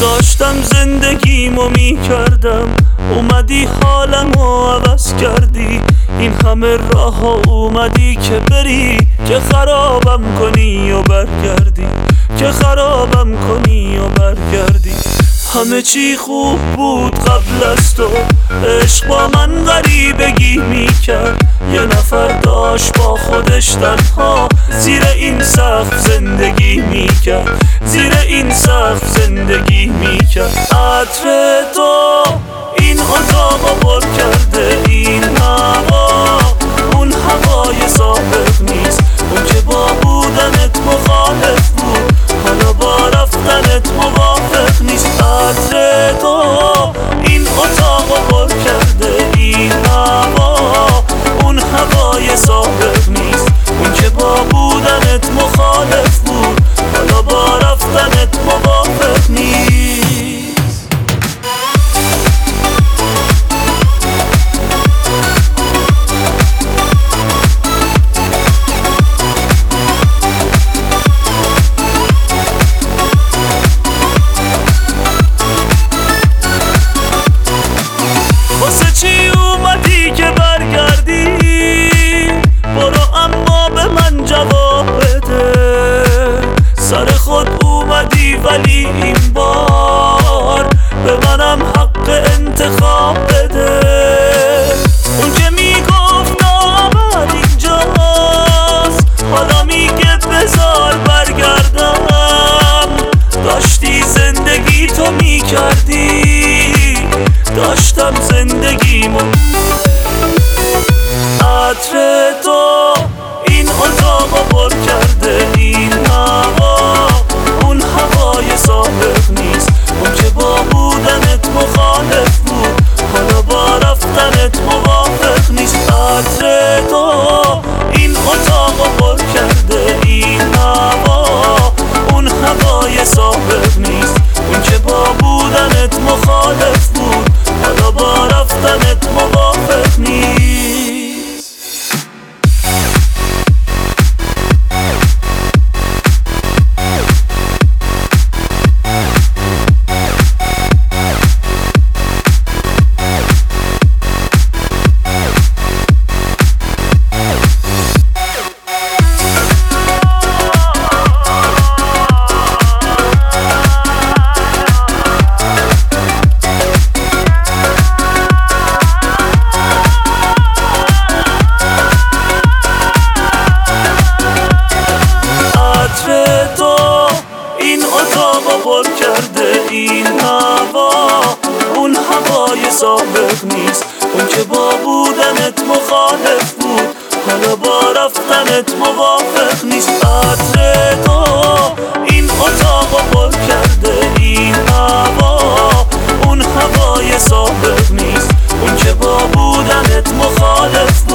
داشتم زندگیمو میکردم، اومدی حالمو عوض کردی. این همه راه ها اومدی که بری، که خرابم کنی و برگردی، که خرابم کنی و برگردی. همه چی خوب بود قبل از تو، عشق با من غریبگی میکرد. یه نفر داشت با خودش تنها زیر این سقف زندگی میکرد، زیر این سقف زندگی میکرد. عطر تو این اتاقو پر کرده، این هوا اون هوای سابق نیست. اون که با بودنت مخالف بود، حالا با رفتنت موافق نیست. عطر تو این اتاقو پر کرده، این هوا اون هوای سابق نیست. اون که با بودنت مخالف بود، حالا با رفتنت موافق نیست. واسه چی اومدی که برگردی؟ برو اما به من جواب بده. سر خود اومدی ولی این بار به منم حق انتخاب بده. اون که میگفت آمد اینجاست، حالا میگه بذار برگردم. داشتی زندگی تو میکردی، داشتم زندگیمو. عطر تو این اتاقو پر کرده، این هوا اون هوای سابق نیست. اون که با بودنت مخالف بود، حالا با رفتنت موافق نیست. عطر تو این اتاقو پر کرده، این هوا اون هوای سابق نیست. اون که با بودنت مخالف بود، حالا با رفتنت موافق نیست. اتاقو پر کرده، این هوا اون هوای سابق نیست. اون که با بودنت مخالف بود، حالا با رفتنت موافق نیست. عطر تو این اتاقو پر کرده، این هوا اون هوای سابق نیست. اون که با بودنت مخالف بود،